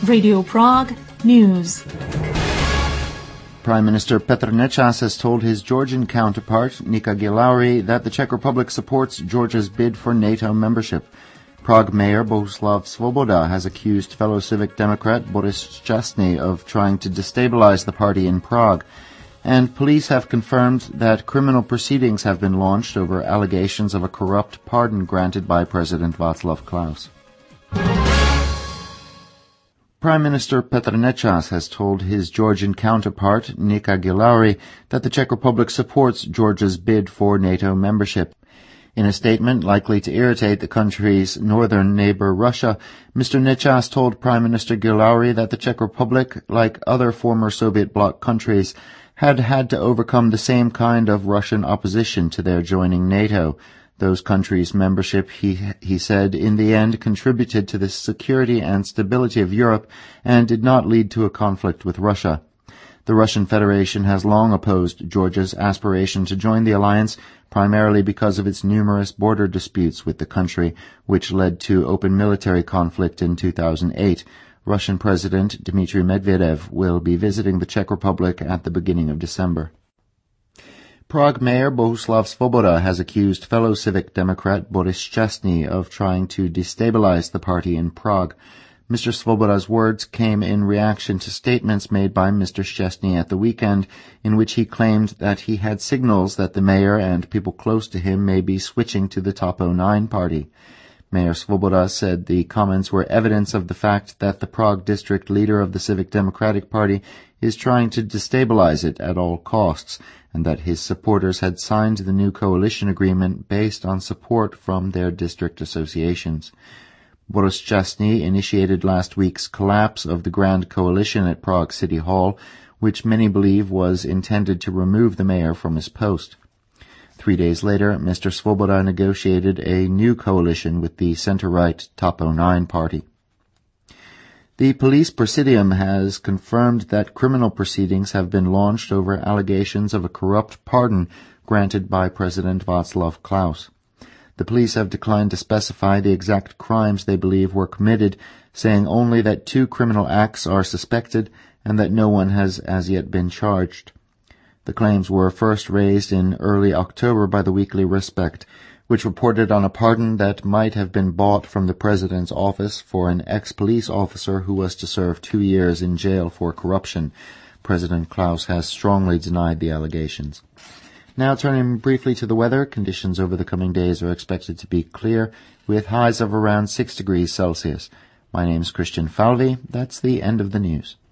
Radio Prague News. Prime Minister Petr Nečas has told his Georgian counterpart, Nika Gilauri, that the Czech Republic supports Georgia's bid for NATO membership. Prague Mayor Bohuslav Svoboda has accused fellow Civic Democrat Boris Šťastný of trying to destabilize the party in Prague. And police have confirmed that criminal proceedings have been launched over allegations of a corrupt pardon granted by President Václav Klaus. Prime Minister Petr Nečas has told his Georgian counterpart, Nika Gilauri, that the Czech Republic supports Georgia's bid for NATO membership. In a statement likely to irritate the country's northern neighbor Russia, Mr. Nečas told Prime Minister Gilauri that the Czech Republic, like other former Soviet bloc countries, had to overcome the same kind of Russian opposition to their joining NATO. Those countries' membership, he said, in the end contributed to the security and stability of Europe and did not lead to a conflict with Russia. The Russian Federation has long opposed Georgia's aspiration to join the alliance, primarily because of its numerous border disputes with the country, which led to open military conflict in 2008. Russian President Dmitry Medvedev will be visiting the Czech Republic at the beginning of December. Prague Mayor Bohuslav Svoboda has accused fellow Civic Democrat Boris Šťastný of trying to destabilize the party in Prague. Mr. Svoboda's words came in reaction to statements made by Mr. Šťastný at the weekend, in which he claimed that he had signals that the mayor and people close to him may be switching to the Top 09 party. Mayor Svoboda said the comments were evidence of the fact that the Prague district leader of the Civic Democratic Party is trying to destabilize it at all costs, and that his supporters had signed the new coalition agreement based on support from their district associations. Boris Šťastný initiated last week's collapse of the Grand Coalition at Prague City Hall, which many believe was intended to remove the mayor from his post. 3 days later, Mr. Svoboda negotiated a new coalition with the center-right Top 09 party. The police presidium has confirmed that criminal proceedings have been launched over allegations of a corrupt pardon granted by President Václav Klaus. The police have declined to specify the exact crimes they believe were committed, saying only that 2 criminal acts are suspected and that no one has as yet been charged. The claims were first raised in early October by the weekly Respect, which reported on a pardon that might have been bought from the president's office for an ex-police officer who was to serve 2 years in jail for corruption. President Klaus has strongly denied the allegations. Now turning briefly to the weather, conditions over the coming days are expected to be clear, with highs of around 6 degrees Celsius. My name's Christian Falvey. That's the end of the news.